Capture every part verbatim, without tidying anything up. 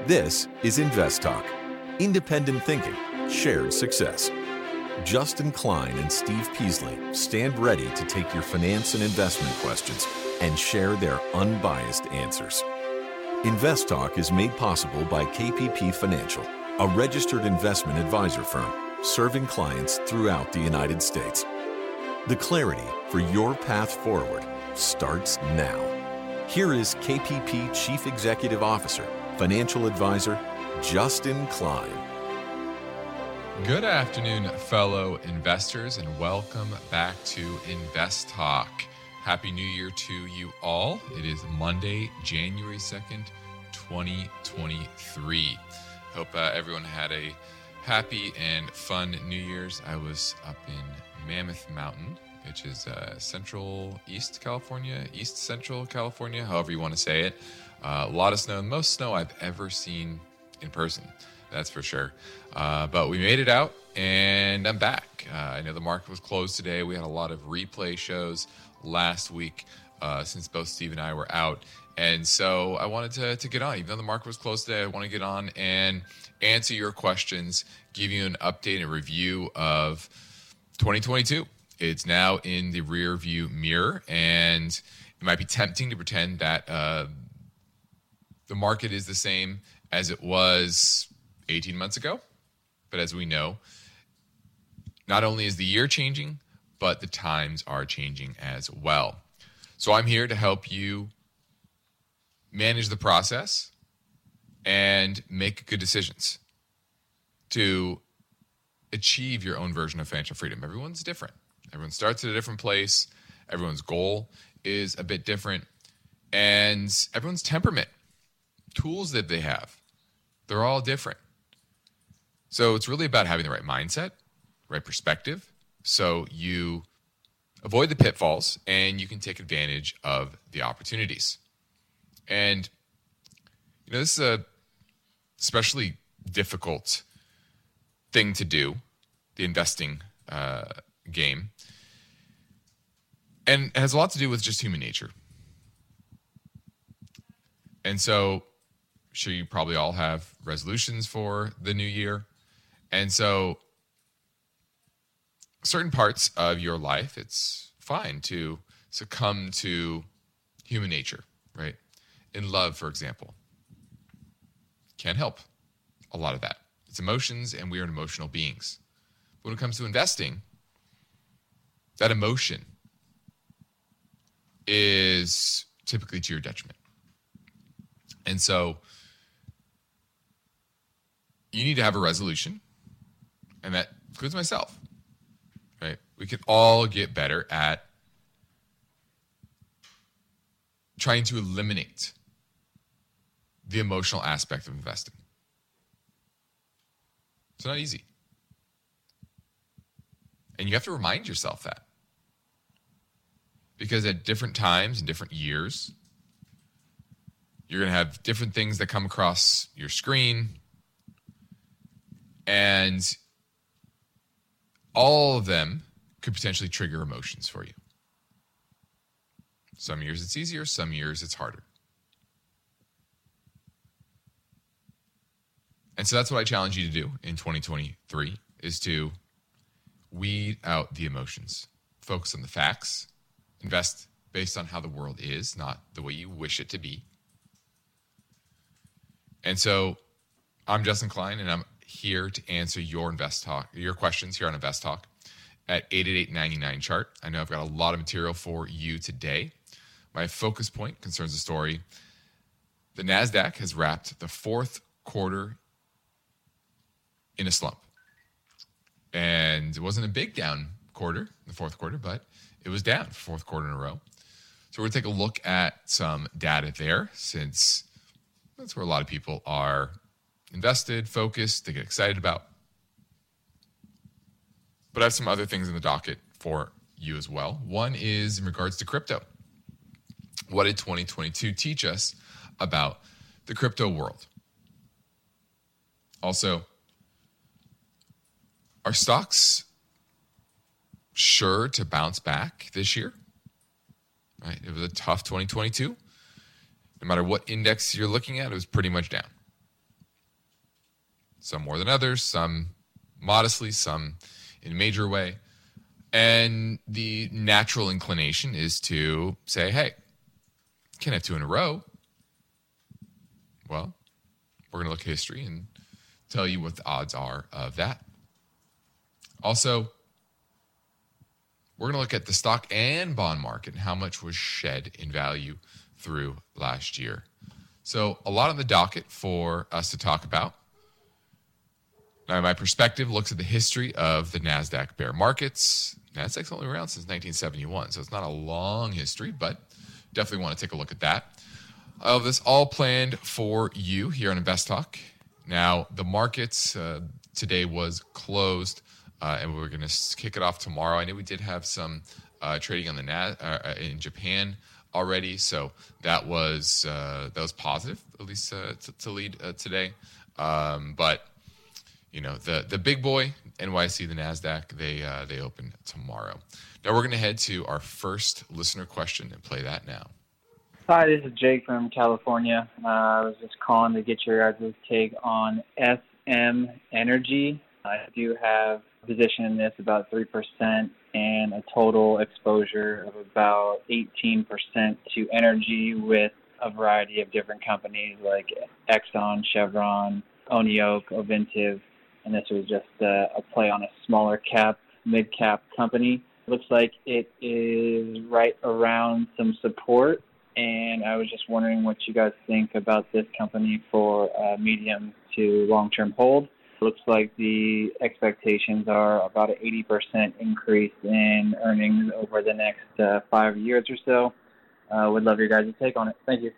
This is Invest Talk. Independent thinking, shared success. Justin Klein and Steve Peasley stand ready to take your finance and investment questions and share their unbiased answers. Invest Talk is made possible by K P P Financial, a registered investment advisor firm serving clients throughout the United States. The clarity for your path forward starts now. Here is K P P Chief Executive Officer, Financial Advisor, Justin Klein. Good afternoon, fellow investors, and welcome back to Invest Talk. Happy New Year to you all. It is Monday, January second, twenty twenty-three. Hope uh, everyone had a happy and fun New Year's. I was up in Mammoth Mountain, which is uh, Central East California, East Central California, however you want to say it. Uh, a lot of snow, most snow I've ever seen in person. That's for sure. Uh, but we made it out, and I'm back. Uh, I know the market was closed today. We had a lot of replay shows last week uh, since both Steve and I were out. And so I wanted to, to get on. Even though the market was closed today, I want to get on and answer your questions, give you an update and review of twenty twenty-two. It's now in the rear view mirror, and it might be tempting to pretend that uh, the market is the same as it was eighteen months ago. But as we know, not only is the year changing, but the times are changing as well. So I'm here to help you manage the process and make good decisions to achieve your own version of financial freedom. Everyone's different. Everyone starts at a different place. Everyone's goal is a bit different. And everyone's temperament, tools that they have, they're all different. So it's really about having the right mindset, right perspective, so you avoid the pitfalls and you can take advantage of the opportunities. And, you know, this is a especially difficult thing to do, the investing uh, game. And it has a lot to do with just human nature. And so, I'm sure you probably all have resolutions for the new year. And so, certain parts of your life, it's fine to succumb to human nature, right? In love, for example, can't help a lot of that. It's emotions, and we are emotional beings. When it comes to investing, that emotion is typically to your detriment. And so you need to have a resolution, and that includes myself, right? We can all get better at trying to eliminate the emotional aspect of investing. It's not easy. And you have to remind yourself that. Because at different times and different years, you're going to have different things that come across your screen. And all of them could potentially trigger emotions for you. Some years it's easier, some years it's harder. And so that's what I challenge you to do in twenty twenty-three, is to weed out the emotions. Focus on the facts. Invest based on how the world is, not the way you wish it to be. And so I'm Justin Klein, and I'm here to answer your Invest Talk, your questions here on Invest Talk at eight eight eight, nine nine, chart. I know I've got a lot of material for you today. My focus point concerns the story. The NASDAQ has wrapped the fourth quarter in a slump. And it wasn't a big down quarter, the fourth quarter, but it was down for fourth quarter in a row. So we're going to take a look at some data there, since that's where a lot of people are invested, focused, they get excited about. But I have some other things in the docket for you as well. One is in regards to crypto. What did twenty twenty-two teach us about the crypto world? Also, are stocks sure to bounce back this year? Right? It was a tough twenty twenty-two. No matter what index you're looking at, it was pretty much down. some more than others, some modestly, some in a major way. And the natural inclination is to say, hey, can't have two in a row. Well, we're going to look at history and tell you what the odds are of that. Also, we're going to look at the stock and bond market and how much was shed in value through last year. So a lot on the docket for us to talk about. Now, my perspective looks at the history of the NASDAQ bear markets. NASDAQ's only around since nineteen seventy-one, so it's not a long history, but definitely want to take a look at that. I have this all planned for you here on Invest Talk. Now, the markets uh, today was closed, uh, and we're going to kick it off tomorrow. I know we did have some uh, trading on the Nas- uh, in Japan already, so that was uh, that was positive, at least uh, to, to lead uh, today. Um, but you know, the the big boy N Y S E, the NASDAQ, they uh, they open tomorrow. Now we're going to head to our first listener question and play that now. Hi, this is Jake from California. Uh, I was just calling to get your guys' take on S M Energy. I do have a position in this about three percent and a total exposure of about eighteen percent to energy with a variety of different companies like Exxon, Chevron, Oneok, Ovintiv, and this was just uh, a play on a smaller cap, mid-cap company. Looks like it is right around some support, and I was just wondering what you guys think about this company for a medium to long-term hold. Looks like the expectations are about an eighty percent increase in earnings over the next uh, five years or so. Uh, would love your guys' take on it. Thank you.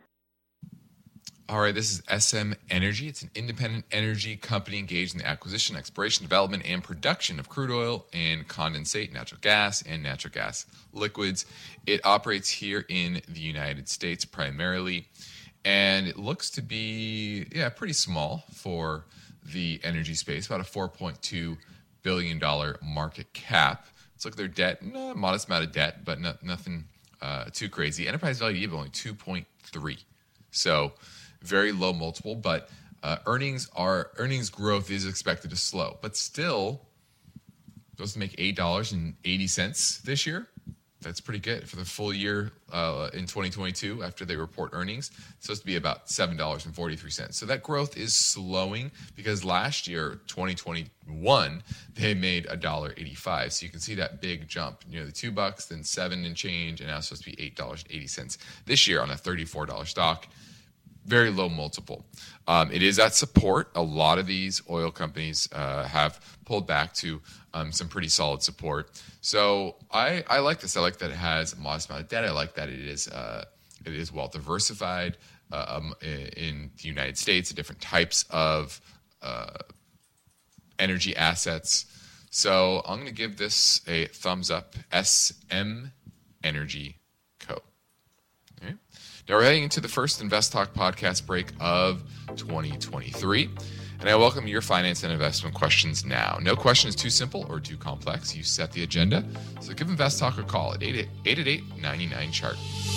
All right, this is S M Energy. It's an independent energy company engaged in the acquisition, exploration, development, and production of crude oil and condensate, natural gas, and natural gas liquids. It operates here in the United States primarily, and it looks to be, yeah, pretty small for the energy space, about a four point two billion dollars market cap. It's like their debt, no, modest amount of debt, but no, nothing uh, too crazy. Enterprise value only two point three. So very low multiple, but uh, earnings are earnings growth is expected to slow, but still supposed to make eight dollars and eighty cents this year. That's pretty good for the full year uh, in twenty twenty-two after they report earnings. It's supposed to be about seven dollars and forty-three cents. So that growth is slowing because last year, twenty twenty-one, they made one dollar and eighty-five cents. So you can see that big jump. You know, the two bucks, then seven and change, and now it's supposed to be eight dollars and eighty cents this year on a thirty-four dollars stock. Very low multiple. Um, it is at support. A lot of these oil companies uh, have pulled back to um, some pretty solid support. So I, I like this. I like that it has a modest amount of debt. I like that it is uh, it is well diversified uh, um, in the United States, different types of uh, energy assets. So I'm going to give this a thumbs up. S M Energy Co. Okay. Now we're heading into the first Invest Talk podcast break of twenty twenty-three, and I welcome your finance and investment questions now. No question is too simple or too complex. You set the agenda, so give Invest Talk a call at eight eight eight, nine nine, chart.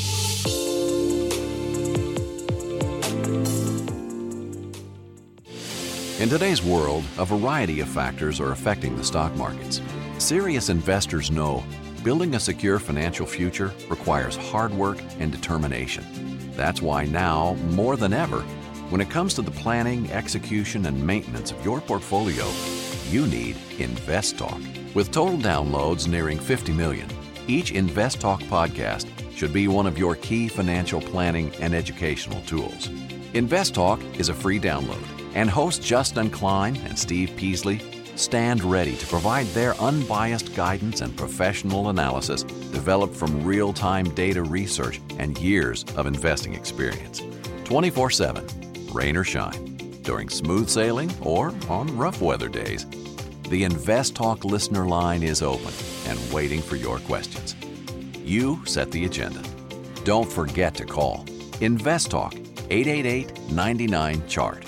In today's world, a variety of factors are affecting the stock markets. Serious investors know building a secure financial future requires hard work and determination. That's why now, more than ever, when it comes to the planning, execution, and maintenance of your portfolio, you need Invest Talk. With total downloads nearing fifty million, each Invest Talk podcast should be one of your key financial planning and educational tools. Invest Talk is a free download, and hosts Justin Klein and Steve Peasley stand ready to provide their unbiased guidance and professional analysis developed from real-time data research and years of investing experience. twenty-four seven, rain or shine, during smooth sailing or on rough weather days. The Invest Talk listener line is open and waiting for your questions. You set the agenda. Don't forget to call Invest Talk, eight eight eight, nine nine, chart.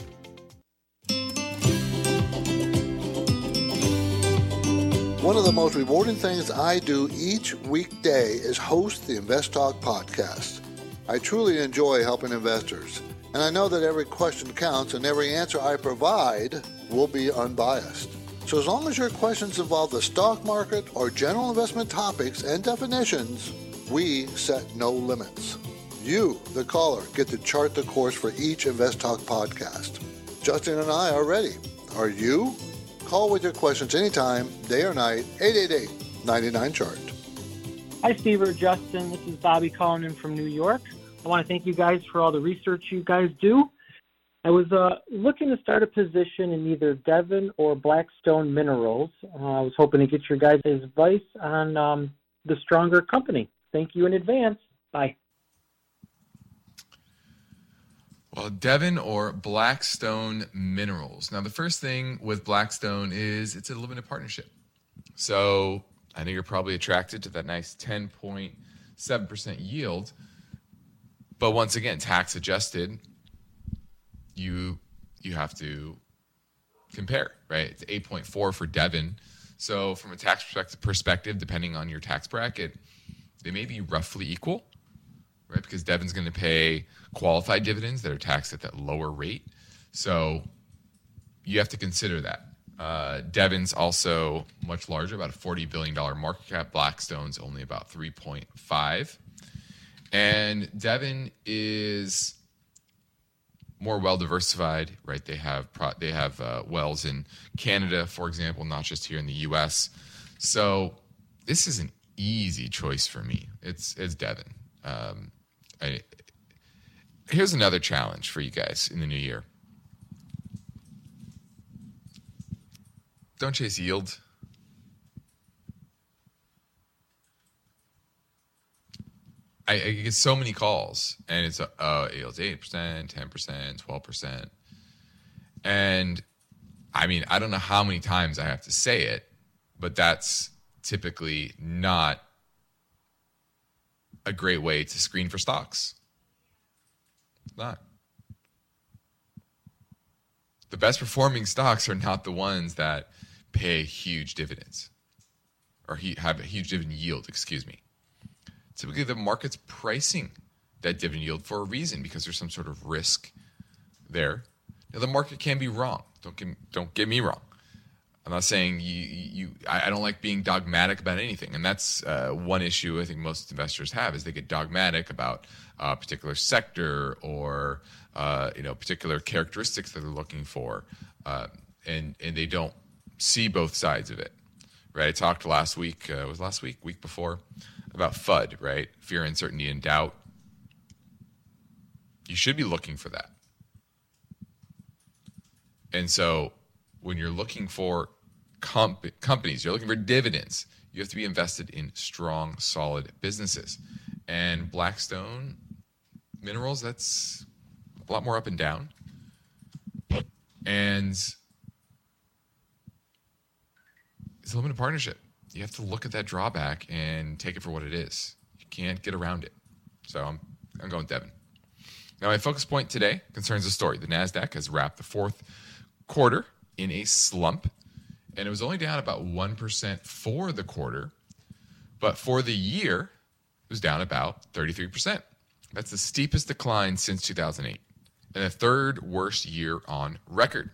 One of the most rewarding things I do each weekday is host the Invest Talk podcast. I truly enjoy helping investors, and I know that every question counts and every answer I provide will be unbiased. So as long as your questions involve the stock market or general investment topics and definitions, we set no limits. You, the caller, get to chart the course for each Invest Talk podcast. Justin and I are ready. Are you? Call with your questions anytime, day or night, eight eight eight, nine nine, chart. Hi, Steve or Justin. This is Bobby calling in from New York. I want to thank you guys for all the research you guys do. I was uh, looking to start a position in either Devon or Blackstone Minerals. Uh, I was hoping to get your guys' advice on um, the stronger company. Thank you in advance. Bye. Well, Devon or Blackstone Minerals. Now, the first thing with Blackstone is it's a limited partnership. So I know you're probably attracted to that nice ten point seven percent yield. But once again, tax adjusted, you you have to compare, right? It's eight point four for Devon. So from a tax perspective, depending on your tax bracket, they may be roughly equal, right? Because Devon's going to pay qualified dividends that are taxed at that lower rate. So you have to consider that. Uh, Devon's also much larger, about a forty billion dollars market cap. Blackstone's only about three point five. And Devon is more well-diversified, right? They have pro- they have uh, wells in Canada, for example, not just here in the U S. So this is an easy choice for me. It's it's Devon. Um, I, here's another challenge for you guys in the new year. Don't chase yield. I, I get so many calls, and it's, uh, yield's eight percent, ten percent, twelve percent. And, I mean, I don't know how many times I have to say it, but that's typically not a great way to screen for stocks. It's not. The best performing stocks are not the ones that pay huge dividends or he, have a huge dividend yield, excuse me. Typically, the market's pricing that dividend yield for a reason because there's some sort of risk there. Now, the market can be wrong. Don't get, don't get me wrong. I'm not saying you. you I, I don't like being dogmatic about anything, and that's uh, one issue I think most investors have is they get dogmatic about a particular sector or uh, you know particular characteristics that they're looking for, uh, and and they don't see both sides of it. Right? I talked last week. Uh, was last week, week before. About F U D, right? Fear, uncertainty, and doubt. You should be looking for that. And so when you're looking for comp- companies, you're looking for dividends, you have to be invested in strong, solid businesses. And Blackstone Minerals, that's a lot more up and down. And it's a limited partnership. You have to look at that drawback and take it for what it is. You can't get around it. So I'm I'm going Devon. Now my focus point today concerns a story. The NASDAQ has wrapped the fourth quarter in a slump, and it was only down about one percent for the quarter, but for the year, it was down about thirty-three percent. That's the steepest decline since two thousand eight, and the third worst year on record.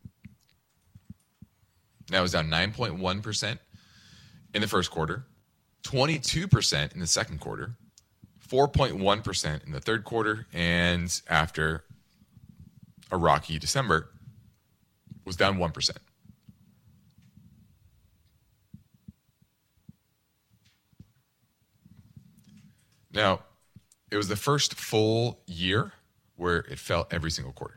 Now it was down nine point one percent in the first quarter, twenty-two percent in the second quarter, four point one percent in the third quarter, and after a rocky December, was down one percent. Now, it was the first full year where it fell every single quarter.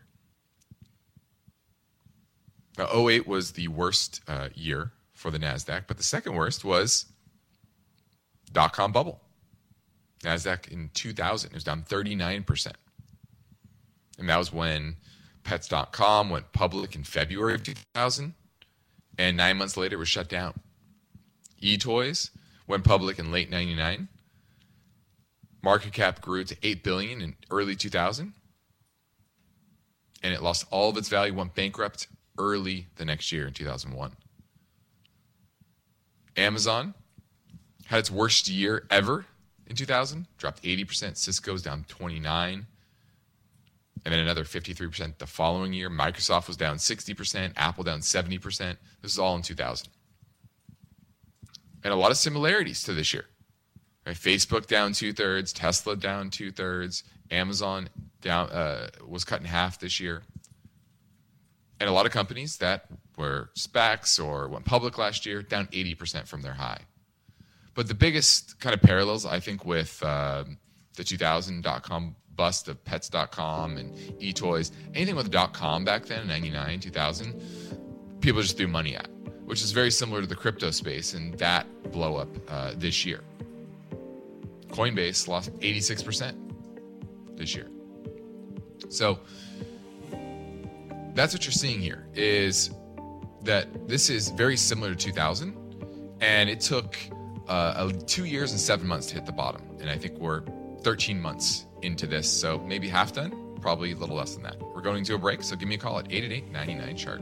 Now, oh eight was the worst uh, year for the NASDAQ, but the second worst was dot-com bubble. NASDAQ in two thousand, it was down thirty-nine percent. And that was when Pets dot com went public in February of two thousand, and nine months later it was shut down. eToys went public in late ninety-nine. Market cap grew to eight billion dollars in early two thousand, and it lost all of its value, went bankrupt early the next year in two thousand one. Amazon had its worst year ever in two thousand, dropped eighty percent. Cisco's down twenty-nine, and then another fifty-three percent the following year. Microsoft was down sixty percent, Apple down seventy percent. This is all in two thousand. And a lot of similarities to this year. Right? Facebook down two-thirds, Tesla down two-thirds, Amazon down uh, was cut in half this year. And a lot of companies that were SPACs or went public last year, down eighty percent from their high. But the biggest kind of parallels, I think, with uh, the two thousand dot-com bust of pets dot com and eToys, anything with .com back then, ninety-nine, two thousand, people just threw money at, which is very similar to the crypto space and that blow up uh, this year. Coinbase lost eighty-six percent this year. So that's what you're seeing here, is that this is very similar to two thousand, and it took uh, two years and seven months to hit the bottom. And I think we're thirteen months into this, so maybe half done, probably a little less than that. We're going to a break, so give me a call at eight eight eight, nine nine, chart.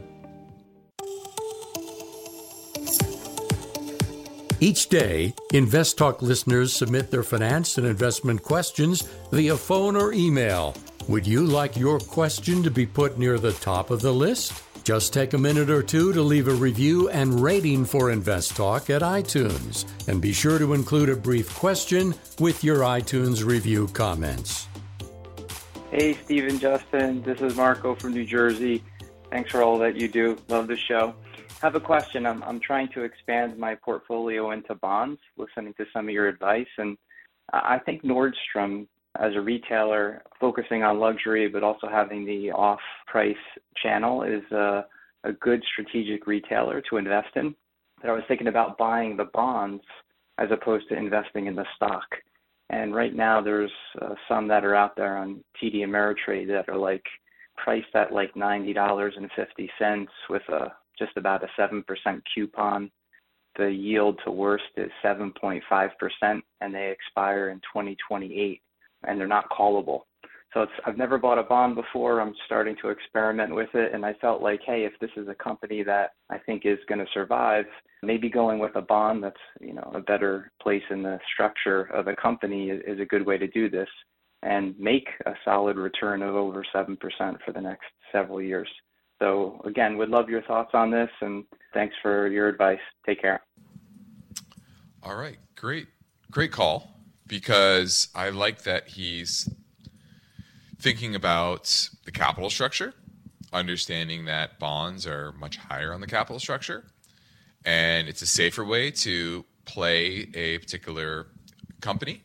Each day, InvestTalk listeners submit their finance and investment questions via phone or email. Would you like your question to be put near the top of the list? Just take a minute or two to leave a review and rating for InvestTalk at iTunes. And be sure to include a brief question with your iTunes review comments. Hey, Steve and Justin. This is Marco from New Jersey. Thanks for all that you do. Love the show. I have a question. I'm, I'm trying to expand my portfolio into bonds, listening to some of your advice. And I think Nordstrom, as a retailer, focusing on luxury, but also having the off-price channel, is a, a good strategic retailer to invest in. But I was thinking about buying the bonds as opposed to investing in the stock. And right now there's uh, some that are out there on T D Ameritrade that are like priced at like ninety dollars and fifty cents with a just about a seven percent coupon. The yield to worst is seven point five percent, and they expire in twenty twenty-eight, and they're not callable. So it's, I've never bought a bond before. I'm starting to experiment with it, and I felt like, hey, if this is a company that I think is going to survive, maybe going with a bond that's, you know, a better place in the structure of a company is, is a good way to do this and make a solid return of over seven percent for the next several years. So again, would love your thoughts on this, and thanks for your advice. Take care. All right, great, great call, because I like that he's thinking about the capital structure, understanding that bonds are much higher on the capital structure, and it's a safer way to play a particular company.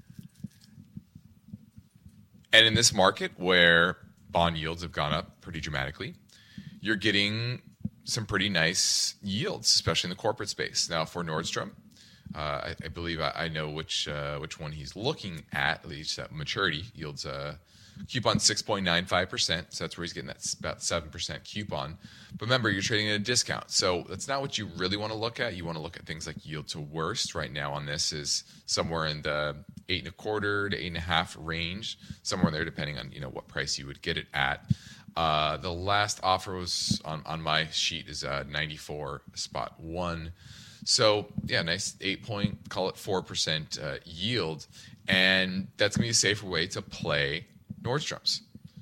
And in this market where bond yields have gone up pretty dramatically, you're getting some pretty nice yields, especially in the corporate space. Now for Nordstrom, uh, I, I believe I, I know which uh, which one he's looking at, at least at maturity. Yields a coupon six point nine five percent, so that's where he's getting that about seven percent coupon. But remember, you're trading at a discount, so that's not what you really want to look at. You want to look at things like yield to worst. Right now on this is somewhere in the eight and a quarter to eight and a half range, somewhere in there, depending on, you know, what price you would get it at. Uh, the last offer was on, on my sheet is uh, ninety-four spot one. So yeah, nice eight point, call it four percent uh, yield, and that's gonna be a safer way to play Nordstrom's.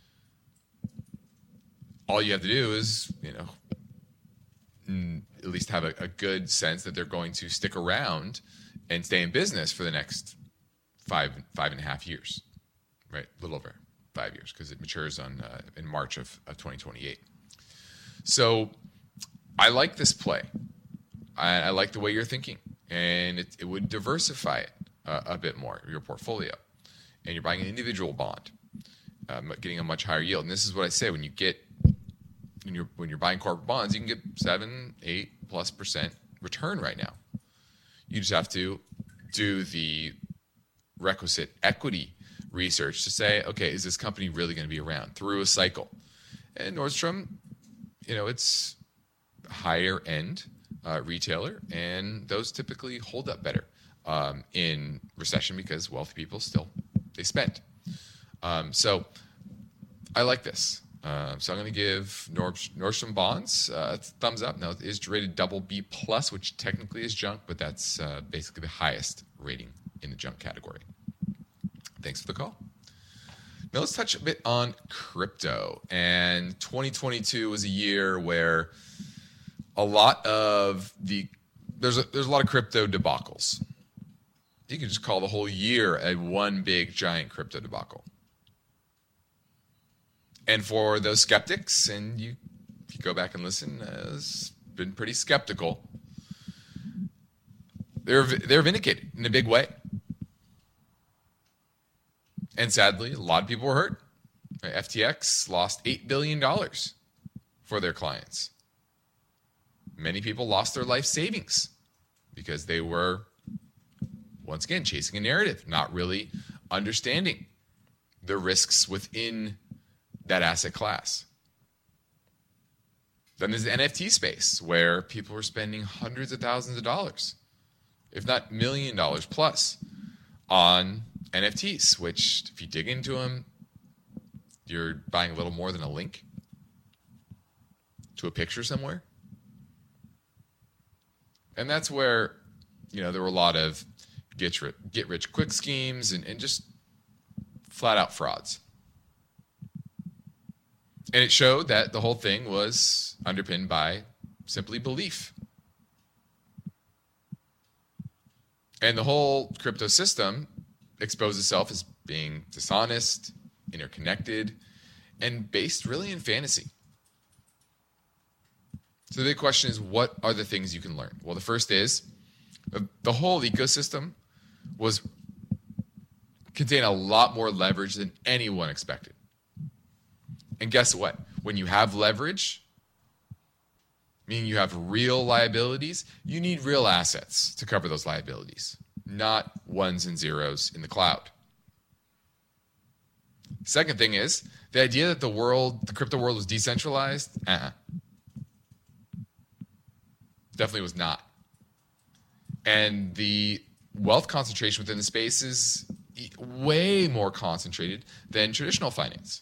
All you have to do is, you know, at least have a, a good sense that they're going to stick around and stay in business for the next five five and a half years, right? A little over five years, because it matures on uh, in March of, of twenty twenty-eight. So I like this play. I, I like the way you're thinking, and it, it would diversify it uh, a bit more, your portfolio. And you're buying an individual bond, um, getting a much higher yield. And this is what I say, when you get when you're when you're buying corporate bonds, you can get seven, eight plus percent return right now. You just have to do the requisite equity research to say, okay, is this company really going to be around through a cycle? And Nordstrom, you know, it's higher end uh, retailer, and those typically hold up better um, in recession because wealthy people still, they spend. Um, so I like this. Uh, so I'm going to give Nord- Nordstrom bonds uh, a thumbs up. Now it is rated double B plus, which technically is junk, but that's uh, basically the highest rating in the junk category. Thanks for the call. Now let's touch a bit on crypto. And twenty twenty-two was a year where a lot of the there's a, there's a lot of crypto debacles. You can just call the whole year a one big giant crypto debacle. And for those skeptics, and you, if you go back and listen, uh, has been pretty skeptical. They're they're vindicated in a big way. And sadly, a lot of people were hurt. F T X lost eight billion dollars for their clients. Many people lost their life savings because they were, once again, chasing a narrative, not really understanding the risks within that asset class. Then there's the N F T space, where people were spending hundreds of thousands of dollars, if not million dollars plus, on N F Ts, which if you dig into them, you're buying a little more than a link to a picture somewhere. And that's where, you know, there were a lot of get rich, get rich quick schemes and, and just flat out frauds. And it showed that the whole thing was underpinned by simply belief. And the whole crypto system exposed itself as being dishonest, interconnected, and based really in fantasy. So the big question is, what are the things you can learn? Well, the first is the whole ecosystem was contained a lot more leverage than anyone expected. And guess what? When you have leverage, meaning you have real liabilities, you need real assets to cover those liabilities, not ones and zeros in the cloud. Second thing is the idea that the world, the crypto world was decentralized. Uh-uh. Definitely was not. And the wealth concentration within the space is way more concentrated than traditional finance.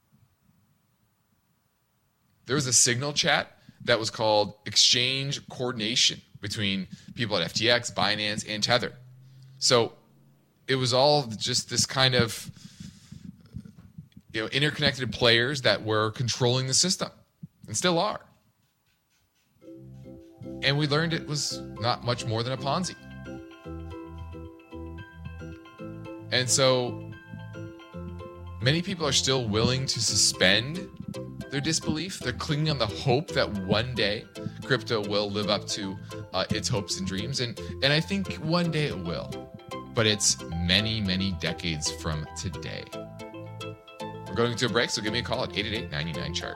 There was a signal chat that was called exchange coordination between people at F T X, Binance, and Tether. So it was all just this kind of, you know, interconnected players that were controlling the system and still are. And we learned it was not much more than a Ponzi. And so many people are still willing to suspend their disbelief. They're clinging on the hope that one day crypto will live up to uh, its hopes and dreams. And, and I think one day it will. But it's many, many decades from today. We're going to a break, so give me a call at eight eight eight, nine nine, chart.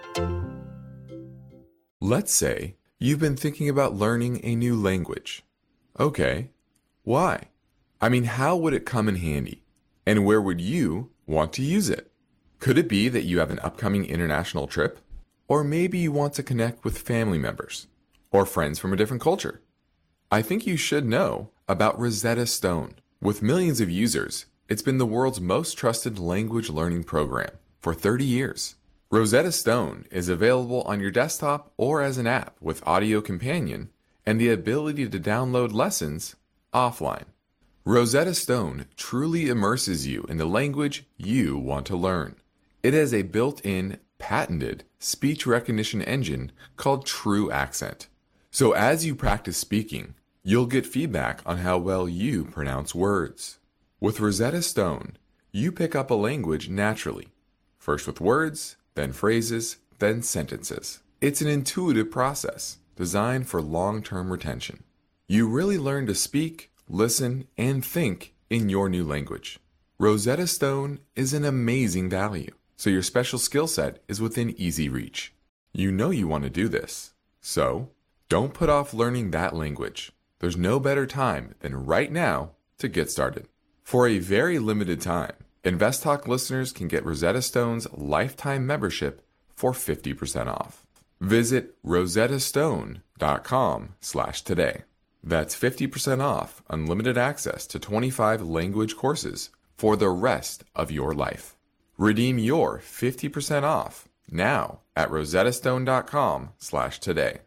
Let's say you've been thinking about learning a new language. Okay, why? I mean, how would it come in handy? And where would you want to use it? Could it be that you have an upcoming international trip? Or maybe you want to connect with family members or friends from a different culture? I think you should know about Rosetta Stone. With millions of users, it's been the world's most trusted language learning program for thirty years. Rosetta Stone is available on your desktop or as an app with Audio Companion and the ability to download lessons offline. Rosetta Stone truly immerses you in the language you want to learn. It has a built-in, patented speech recognition engine called True Accent. So as you practice speaking, you'll get feedback on how well you pronounce words. With Rosetta Stone, you pick up a language naturally, first with words, then phrases, then sentences. It's an intuitive process designed for long-term retention. You really learn to speak, listen, and think in your new language. Rosetta Stone is an amazing value, so your special skill set is within easy reach. You know you want to do this, so don't put off learning that language. There's no better time than right now to get started. For a very limited time, InvestTalk listeners can get Rosetta Stone's lifetime membership for fifty percent off. Visit rosettastone.com slash today. That's fifty percent off unlimited access to twenty-five language courses for the rest of your life. Redeem your fifty percent off now at rosettastone.com slash today.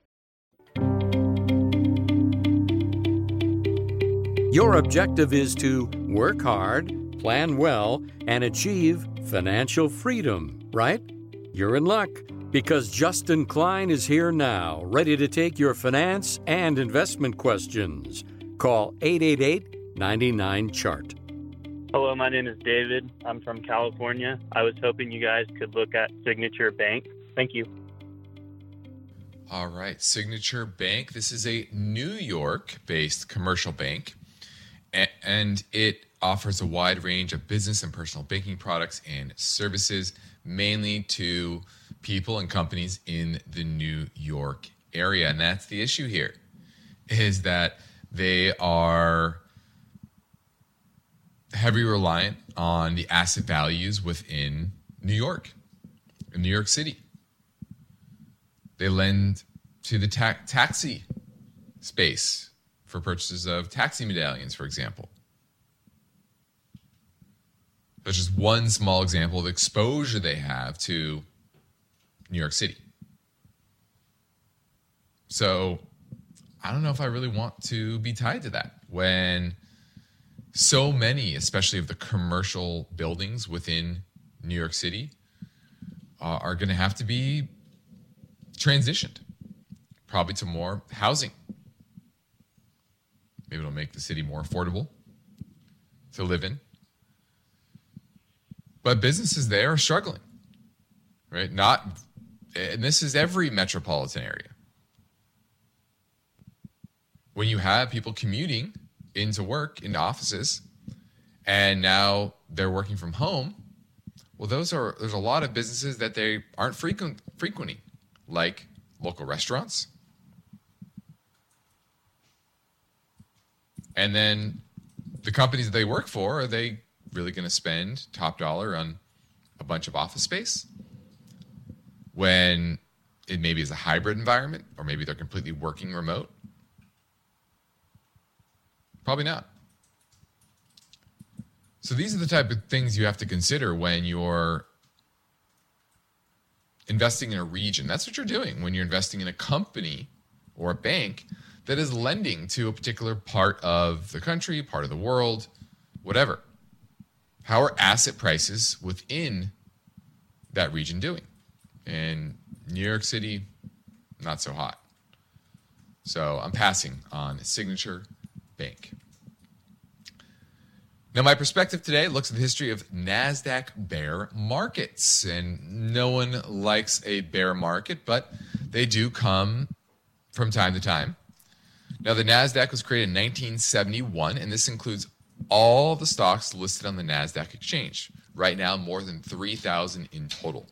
Your objective is to work hard, plan well, and achieve financial freedom, right? You're in luck, because Justin Klein is here now, ready to take your finance and investment questions. Call eight eight eight, nine nine, C H A R T. Hello, my name is David. I'm from California. I was hoping you guys could look at Signature Bank. Thank you. All right, Signature Bank. This is a New York-based commercial bank, and it offers a wide range of business and personal banking products and services, mainly to people and companies in the New York area. And that's the issue here, is that they are heavily reliant on the asset values within New York, in New York City. They lend to the ta- taxi space for purchases of taxi medallions, for example. That's just one small example of exposure they have to New York City. So I don't know if I really want to be tied to that when so many, especially of the commercial buildings within New York City, uh, are going to have to be transitioned, probably to more housing. Maybe it'll make the city more affordable to live in. But businesses there are struggling, right? Not, and this is every metropolitan area. When you have people commuting into work, into offices, and now they're working from home, well, those are there's a lot of businesses that they aren't frequent frequenting, like local restaurants. And then the companies that they work for, are they really going to spend top dollar on a bunch of office space when it maybe is a hybrid environment, or maybe they're completely working remote? Probably not. So these are the type of things you have to consider when you're investing in a region. That's what you're doing when you're investing in a company or a bank that is lending to a particular part of the country, part of the world, whatever. How are asset prices within that region doing? In New York City, not so hot. So I'm passing on Signature Bank. Now, my perspective today looks at the history of NASDAQ bear markets. And no one likes a bear market, but they do come from time to time. Now, the NASDAQ was created in nineteen seventy-one, and this includes all the stocks listed on the NASDAQ exchange. Right now, more than three thousand in total.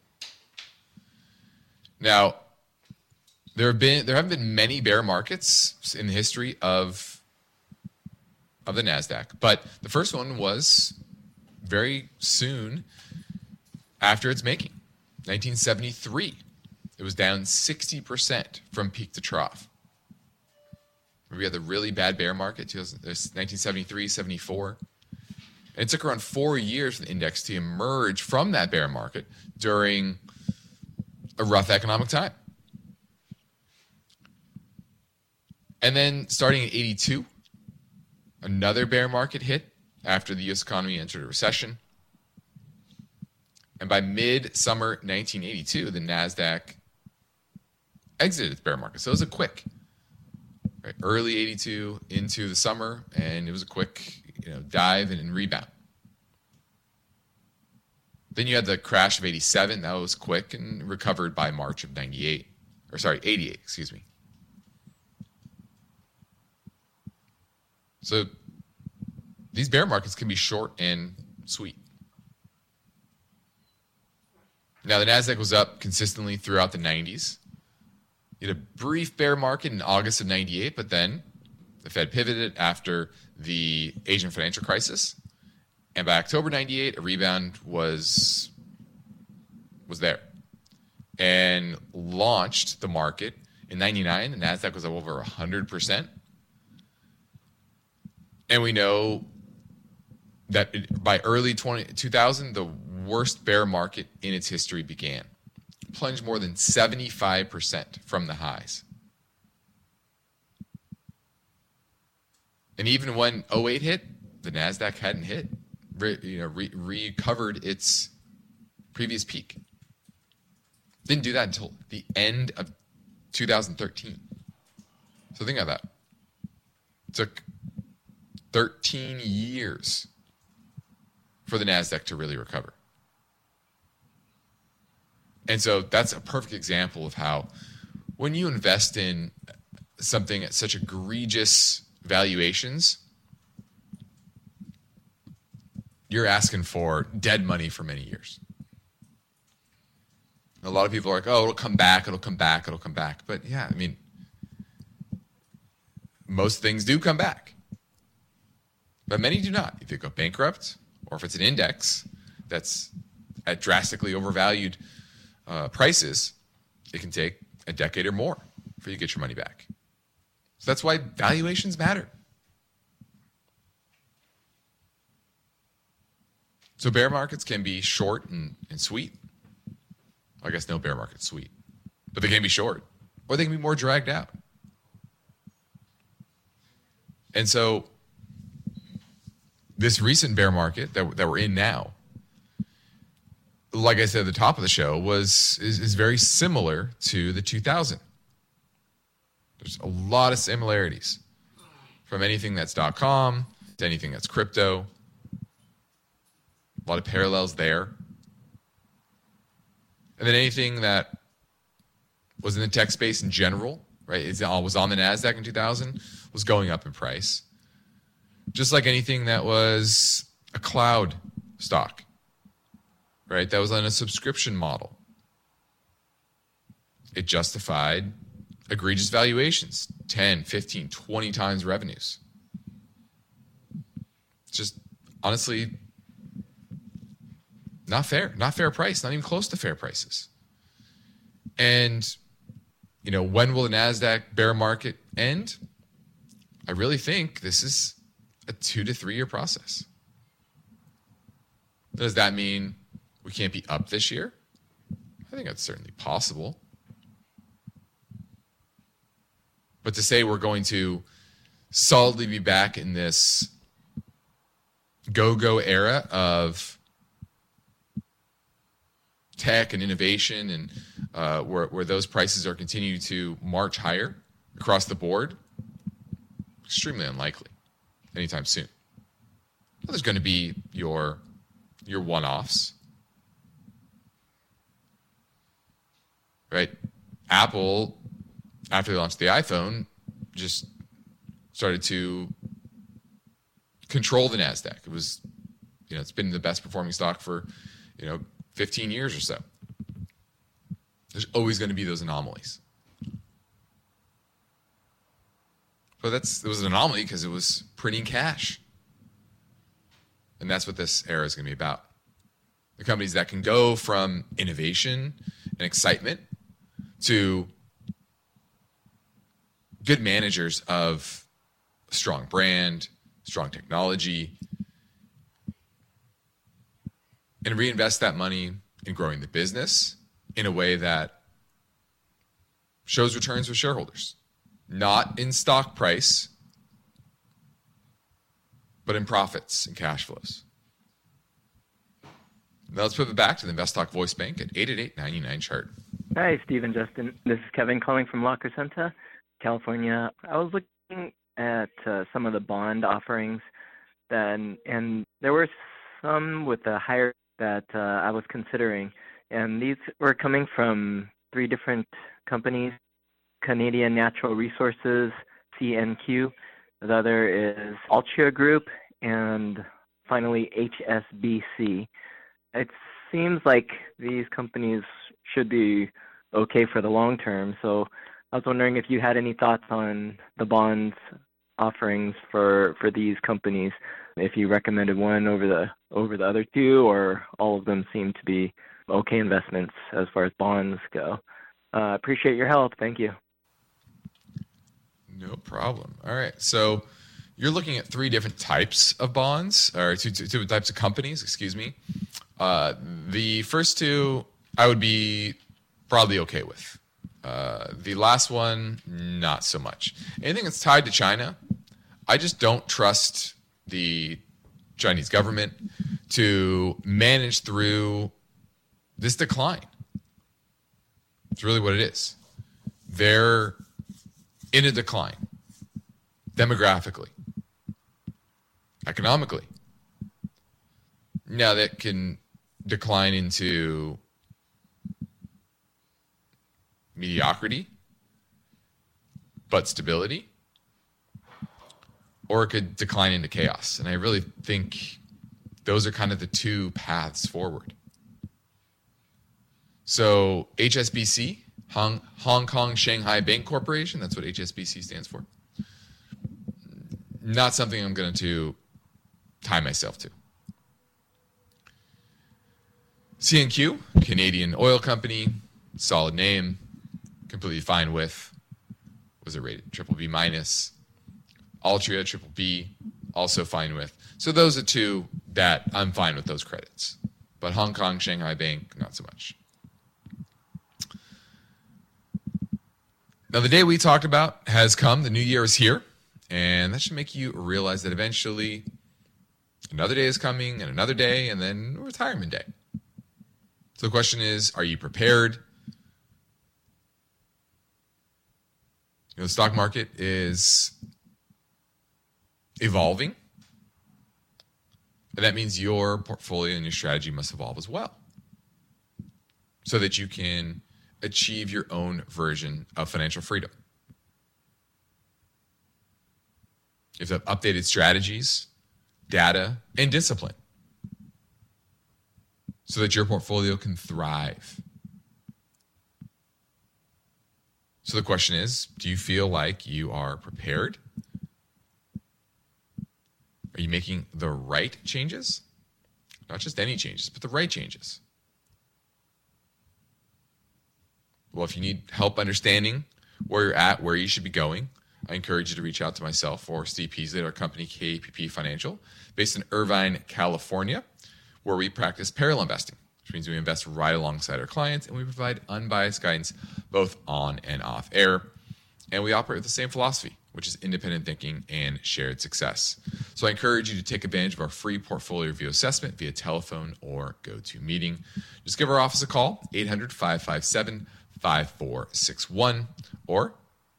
Now, there have been there haven't been many bear markets in the history of of the NASDAQ, but the first one was very soon after its making, nineteen seventy-three. It was down sixty percent from peak to trough. We had the really bad bear market, nineteen seventy-three, seventy-four. And it took around four years for the index to emerge from that bear market during a rough economic time. And then starting in eighty-two, another bear market hit after the U S economy entered a recession. And by mid-summer nineteen eighty-two, the NASDAQ exited its bear market. So it was a quick, right, early eighty-two into the summer, and it was a quick, you know, dive and, and rebound. Then you had the crash of eighty-seven. That was quick and recovered by March of ninety-eight. Or sorry, eighty-eight, excuse me. So these bear markets can be short and sweet. Now, the NASDAQ was up consistently throughout the nineties. You had a brief bear market in August of ninety-eight, but then the Fed pivoted after the Asian financial crisis. And by October ninety-eight, a rebound was, was there and launched the market. In ninety-nine, the NASDAQ was up over one hundred percent. And we know that it, by early two thousand, the worst bear market in its history began. Plunged more than seventy-five percent from the highs. And even when oh eight hit, the NASDAQ hadn't hit re, you know, re, recovered its previous peak. Didn't do that until the end of two thousand thirteen. So think about that. It took thirteen years for the NASDAQ to really recover. And so that's a perfect example of how when you invest in something at such egregious valuations, you're asking for dead money for many years. A lot of people are like, oh, it'll come back, it'll come back, it'll come back. But yeah, I mean, most things do come back. But many do not. If you go bankrupt, or if it's an index that's at drastically overvalued uh, prices, it can take a decade or more for you to get your money back. So that's why valuations matter. So bear markets can be short and, and sweet. I guess no bear market's sweet. But they can be short, or they can be more dragged out. And so this recent bear market that, that we're in now, like I said at the top of the show, was is, is very similar to the two thousand. There's a lot of similarities from anything that's .com to anything that's crypto. A lot of parallels there. And then anything that was in the tech space in general, right, it was on the NASDAQ in two thousand, was going up in price. Just like anything that was a cloud stock, right, that was on a subscription model. It justified egregious valuations, ten, fifteen, twenty times revenues. Just honestly not fair, not fair price, not even close to fair prices. And, you know, when will the NASDAQ bear market end? I really think this is a two to three year process. Does that mean we can't be up this year? I think that's certainly possible. But to say we're going to solidly be back in this go-go era of tech and innovation, and uh, where, where those prices are continuing to march higher across the board, extremely unlikely anytime soon. Well, there's going to be your your one-offs, right? Apple, after they launched the iPhone, just started to control the NASDAQ. It was, you know, it's been the best performing stock for, you know, fifteen years or so. There's always going to be those anomalies. But that's it was an anomaly because it was printing cash. And that's what this era is going to be about. The companies that can go from innovation and excitement to good managers of a strong brand, strong technology, and reinvest that money in growing the business in a way that shows returns for shareholders. Not in stock price, but in profits and cash flows. Now let's pivot back to the InvestTalk Voice Bank at eight eight eight, nine nine, chart. Hi, Steve and Justin. This is Kevin calling from La Crescenta, California. I was looking at uh, some of the bond offerings, then, and there were some with a higher that uh, I was considering, and these were coming from three different companies: Canadian Natural Resources, C N Q, the other is Altria Group, and finally H S B C. It seems like these companies should be okay for the long term, so I was wondering if you had any thoughts on the bonds offerings for, for these companies, if you recommended one over the over the other two, or all of them seem to be okay investments as far as bonds go. Uh, appreciate your help. Thank you. No problem. All right. So you're looking at three different types of bonds, or two, two, two types of companies, excuse me. Uh, the first two I would be probably okay with. Uh, the last one, not so much. Anything that's tied to China, I just don't trust the Chinese government to manage through this decline. It's really what it is. They're in a decline, demographically, economically. Now that can decline into mediocrity, but stability, or it could decline into chaos. And I really think those are kind of the two paths forward. So H S B C, Hong, Hong Kong Shanghai Bank Corporation, that's what H S B C stands for. Not something I'm going to tie myself to. C N Q, Canadian oil company, solid name, completely fine with. Was it rated? Triple B minus. Altria, triple B, also fine with. So those are two that I'm fine with those credits. But Hong Kong, Shanghai Bank, not so much. Now, the day we talked about has come. The new year is here. And that should make you realize that eventually another day is coming, and another day, and then retirement day. So the question is, are you prepared? You know, the stock market is evolving. And that means your portfolio and your strategy must evolve as well, so that you can achieve your own version of financial freedom. You have to have updated strategies, data, and discipline, so that your portfolio can thrive. So the question is, do you feel like you are prepared? Are you making the right changes? Not just any changes, but the right changes. Well, if you need help understanding where you're at, where you should be going, I encourage you to reach out to myself or Steve Peasley at our company, K P P Financial, based in Irvine, California, where we practice parallel investing, which means we invest right alongside our clients, and we provide unbiased guidance both on and off air. And we operate with the same philosophy, which is independent thinking and shared success. So I encourage you to take advantage of our free portfolio review assessment via telephone or GoToMeeting. Just give our office a call, eight hundred, five five seven, five four six one, or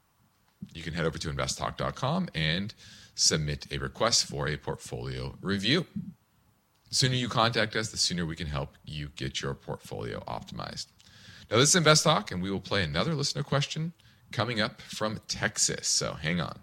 you can head over to invest talk dot com and submit a request for a portfolio review. The sooner you contact us, the sooner we can help you get your portfolio optimized. Now, this is Invest Talk, and we will play another listener question coming up from Texas, so hang on.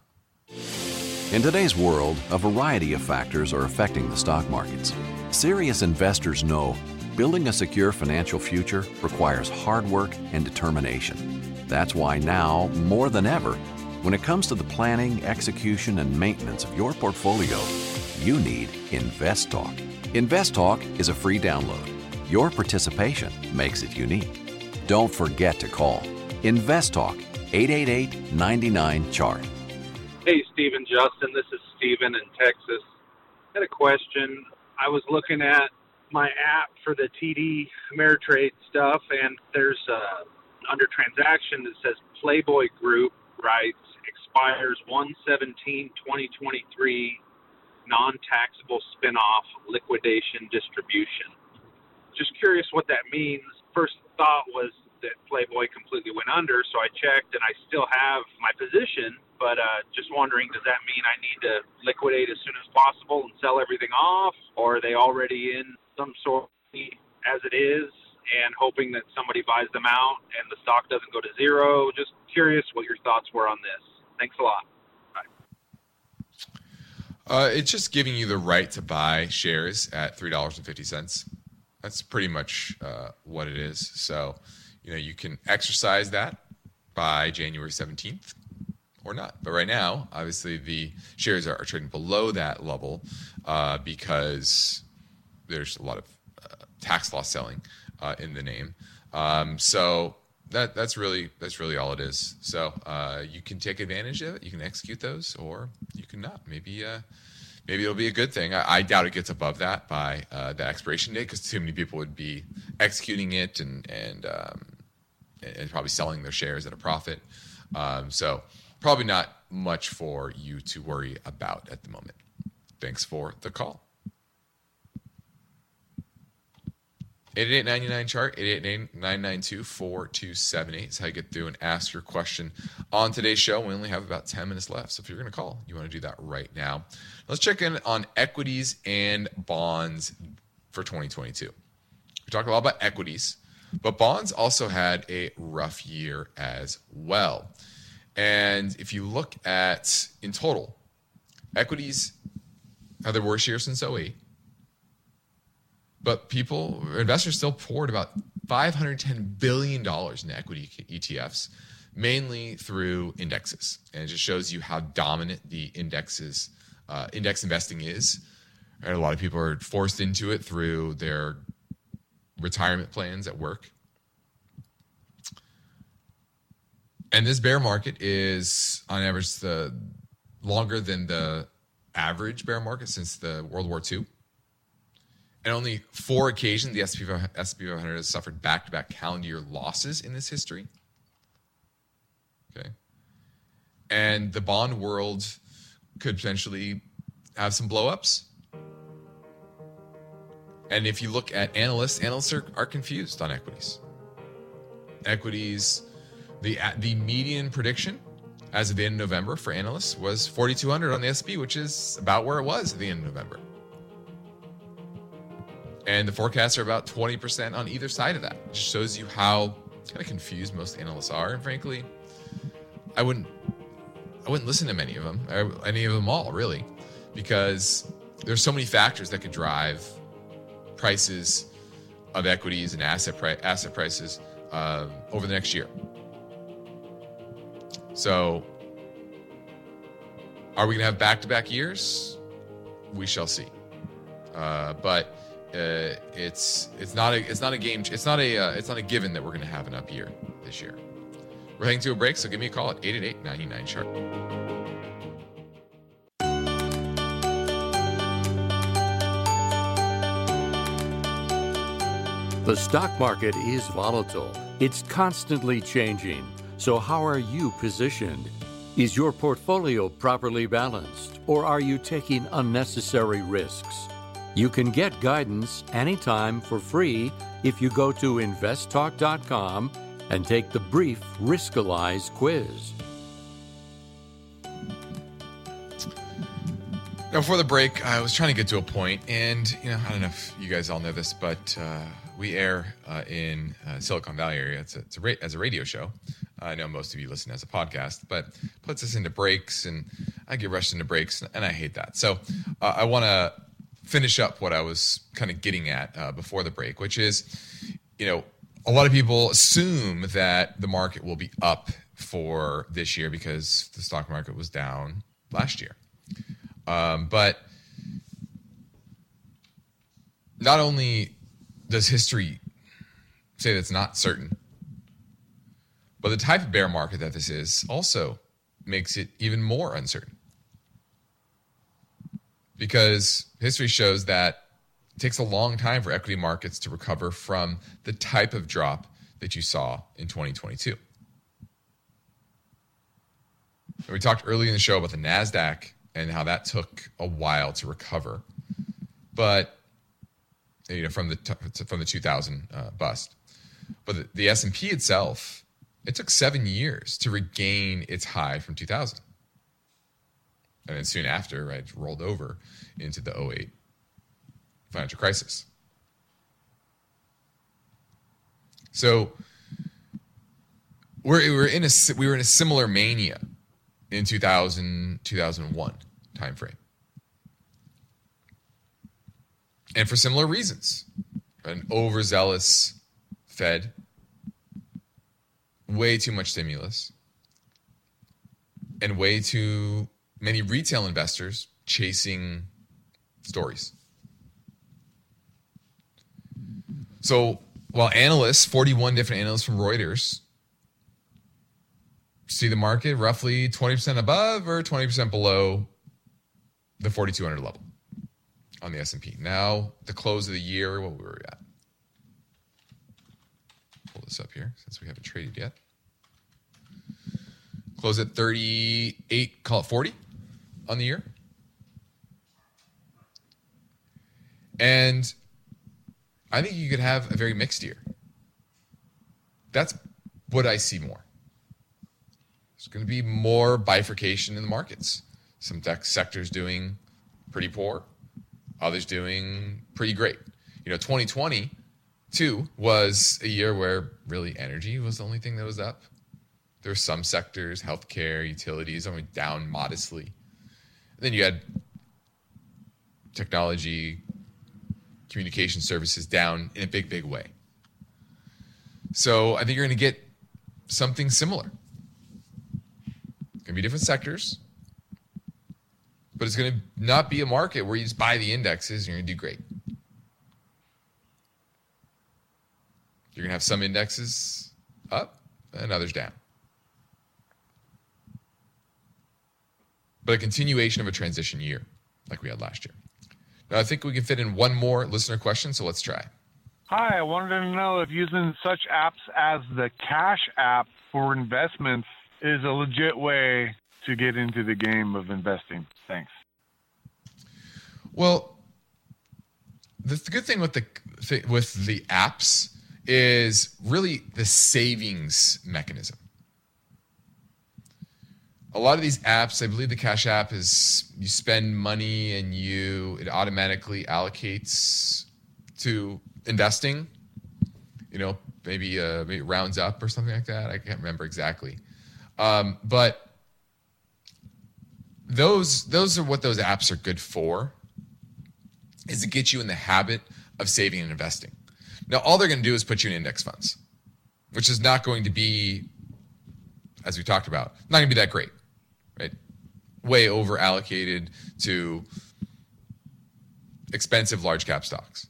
In today's world, a variety of factors are affecting the stock markets. Serious investors know building a secure financial future requires hard work and determination. That's why now, more than ever, when it comes to the planning, execution, and maintenance of your portfolio, you need Invest Talk. Invest Talk is a free download. Your participation makes it unique. Don't forget to call Invest Talk, eight eight eight, nine nine, C H A R T. Hey, Stephen, Justin. This is Stephen in Texas. I had a question. I was looking at my app for the T D Ameritrade stuff, and there's uh, under transaction that says Playboy Group rights expires one seventeen twenty twenty-three, non-taxable spinoff liquidation distribution. Just curious what that means. First thought was that Playboy completely went under, so I checked, and I still have my position, but uh, just wondering, does that mean I need to liquidate as soon as possible and sell everything off, or are they already in some sort of as it is and hoping that somebody buys them out and the stock doesn't go to zero? Just curious what your thoughts were on this. Thanks a lot. Bye. Uh, it's just giving you the right to buy shares at three dollars and fifty cents. That's pretty much uh, what it is. So, you know, you can exercise that by January seventeenth or not. But right now, obviously, the shares are, are trading below that level uh, because there's a lot of uh, tax loss selling uh, in the name. Um, so that that's really that's really all it is. So uh, you can take advantage of it. You can execute those, or you can not. Maybe uh, maybe it'll be a good thing. I, I doubt it gets above that by uh, the expiration date, because too many people would be executing it and and um, and probably selling their shares at a profit. Um, so probably not much for you to worry about at the moment. Thanks for the call. eight eight eight, nine nine, chart, eight eight eight, nine nine two, four two seven eight is how you get through and ask your question on today's show. We only have about ten minutes left, so if you're going to call, you want to do that right now. Let's check in on equities and bonds for twenty twenty-two. We talked a lot about equities, but bonds also had a rough year as well. And if you look at, in total, equities had their worst year since oh eight. But people, investors still poured about five hundred ten billion dollars in equity E T Fs, mainly through indexes. And it just shows you how dominant the indexes, uh, index investing is. And a lot of people are forced into it through their retirement plans at work. And this bear market is, on average, the longer than the average bear market since the World War Two. And only four occasions the S and P five hundred has suffered back-to-back calendar year losses in this history. Okay. And the bond world could potentially have some blow-ups. And if you look at analysts, analysts are, are confused on equities. Equities, the the median prediction as of the end of November for analysts was forty-two hundred on the S and P, which is about where it was at the end of November. And the forecasts are about twenty percent on either side of that. It just shows you how kind of confused most analysts are. And frankly, I wouldn't I wouldn't listen to many of them, or any of them all, really, because there's so many factors that could drive prices of equities and asset pri- asset prices uh, over the next year. So, are we going to have back-to-back years? We shall see. Uh, but uh, it's it's not a it's not a game. It's not a uh, it's not a given that we're going to have an up year this year. We're heading to a break, so give me a call at eight eight eight, nine nine, chart. The stock market is volatile. It's constantly changing. So how are you positioned? Is your portfolio properly balanced, or are you taking unnecessary risks? You can get guidance anytime for free if you go to invest talk dot com and take the brief Riskalyze quiz. Now, before the break, I was trying to get to a point, and you know, I don't know if you guys all know this, but uh, we air uh, in uh, Silicon Valley area. It's a, it's a ra- as a radio show. I know most of you listen as a podcast, but puts us into breaks, and I get rushed into breaks, and I hate that. So uh, I want to finish up what I was kind of getting at uh, before the break, which is, you know, a lot of people assume that the market will be up for this year because the stock market was down last year. Um, but not only does history say that's not certain, but the type of bear market that this is also makes it even more uncertain. Because history shows that it takes a long time for equity markets to recover from the type of drop that you saw in twenty twenty-two. And we talked earlier in the show about the NASDAQ and how that took a while to recover. But, you know, from the t- from the two thousand uh, bust. But the, the S and P itself, it took seven years to regain its high from two thousand. And then soon after, right, rolled over into the oh eight financial crisis. So we're we're in a we were in a similar mania in two thousand, two thousand one timeframe, and for similar reasons, an overzealous Fed, way too much stimulus, and way too many retail investors chasing stories. So while analysts, forty-one different analysts from Reuters, see the market roughly twenty percent above or twenty percent below the forty-two hundred level on the S and P. Now, the close of the year, what were we at? Pull this up here since we haven't traded yet. Close at thirty-eight, call it forty on the year. And I think you could have a very mixed year. That's what I see more. There's going to be more bifurcation in the markets. Some tech sectors doing pretty poor, others doing pretty great. You know, twenty twenty-two was a year where really energy was the only thing that was up. There were some sectors, healthcare, utilities, only down modestly. And then you had technology, communication services down in a big, big way. So I think you're going to get something similar. It's going to be different sectors, but it's going to not be a market where you just buy the indexes and you're going to do great. You're going to have some indexes up and others down. But a continuation of a transition year like we had last year. Now, I think we can fit in one more listener question, so let's try. Hi, I wanted to know if using such apps as the Cash App for investments is a legit way to get into the game of investing. Thanks. Well, the good thing with the with the apps is really the savings mechanism. A lot of these apps, I believe the Cash App is you spend money and you it automatically allocates to investing. You know, maybe uh, maybe it rounds up or something like that. I can't remember exactly. Um, but those those are what those apps are good for, is to get you in the habit of saving and investing. Now, all they're going to do is put you in index funds, which is not going to be, as we talked about, not going to be that great, right? Way over allocated to expensive large cap stocks.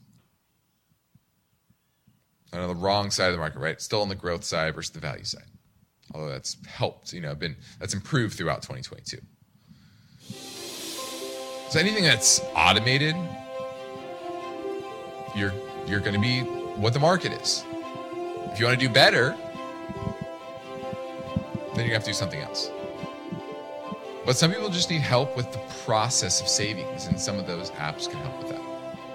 On the wrong side of the market, right? Still on the growth side versus the value side. Although that's helped, you know, been that's improved throughout twenty twenty-two. So anything that's automated, you're you're going to be what the market is. If you want to do better, then you have to do something else. But some people just need help with the process of savings, and some of those apps can help with that.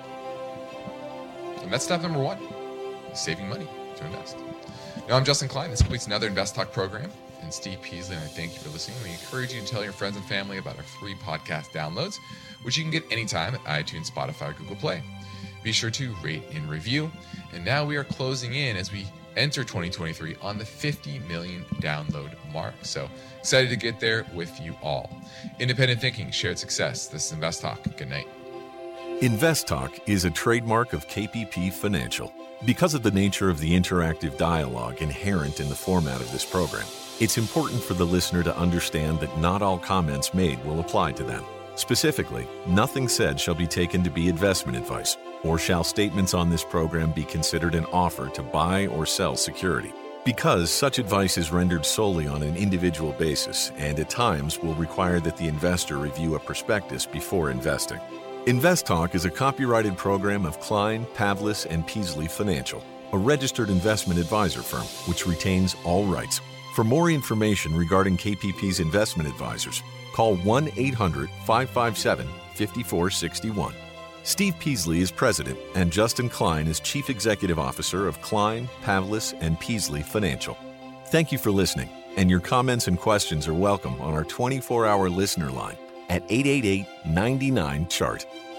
And that's step number one, saving money to invest. Now, I'm Justin Klein. This completes another Invest Talk program. And Steve Peasley, and I thank you for listening. We encourage you to tell your friends and family about our free podcast downloads, which you can get anytime at iTunes, Spotify, or Google Play. Be sure to rate and review. And now we are closing in as we enter twenty twenty-three on the fifty million download mark. So excited to get there with you all. Independent thinking, shared success. This is Invest Talk. Good night. Invest Talk is a trademark of K P P Financial. Because of the nature of the interactive dialogue inherent in the format of this program, it's important for the listener to understand that not all comments made will apply to them. Specifically, nothing said shall be taken to be investment advice, or shall statements on this program be considered an offer to buy or sell security. Because such advice is rendered solely on an individual basis and at times will require that the investor review a prospectus before investing. Invest Talk is a copyrighted program of Klein, Pavlis, and Peasley Financial, a registered investment advisor firm which retains all rights. For more information regarding K P P's investment advisors, call one eight hundred, five five seven, five four six one. Steve Peasley is president, and Justin Klein is chief executive officer of Klein, Pavlis, and Peasley Financial. Thank you for listening, and your comments and questions are welcome on our twenty-four hour listener line at eight eight eight, nine nine, C H A R T.